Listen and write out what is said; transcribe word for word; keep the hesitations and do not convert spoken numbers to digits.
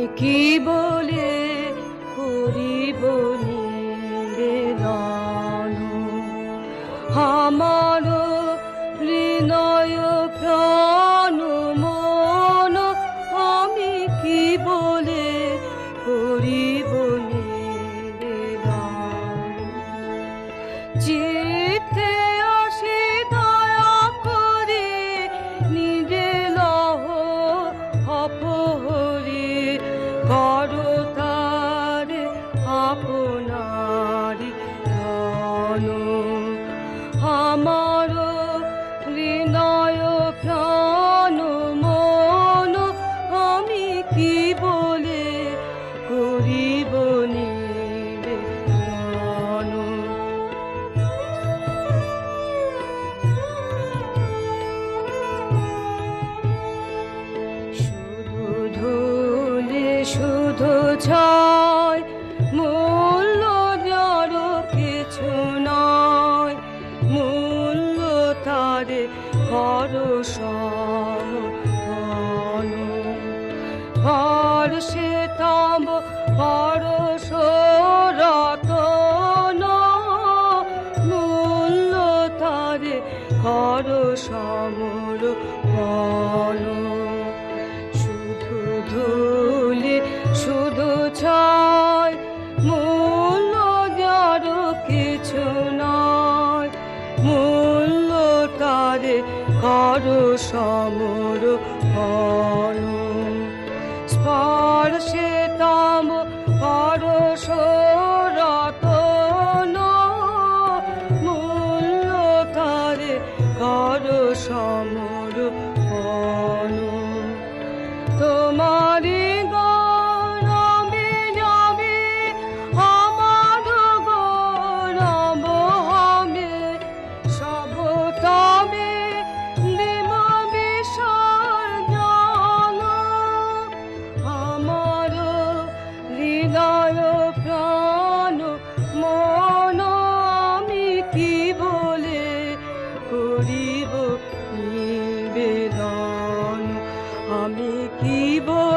কি বলে করিব নিবেদন, আমার হৃদয় প্রাণ মন আমি কি বলে করিব নিবেদন। চিত্তে আসি দয়া করে নিজে লহ অপহরি, করো তার আপনারি ধন। আমার হৃদয় প্রাণ মন আমি কি বলে করিব নিবেদন। শুধু ধুলি শুধু ছাই, মূল্য যার কিছু নয়, মূল্য তারে করো সমন। হর্ষে তব পরশ রতন, মূল্য তারে করো সমর্পণ। শুধু ধুলি শুধু ছাই, মূল্য যার কিছু নয়, মূল্য তারে করো সমর্পণ। স্পর্শে তব পরশ রতন, মূল্য তারে করো সমর্পণ। তোমারি গৌরবে যাবে আমার গৌরব হবে, সব তবে দেব বিসর্জন। আমার হৃদয় প্রাণ মন আমি কি বলে করিব নিবেদন, আমি কি বলে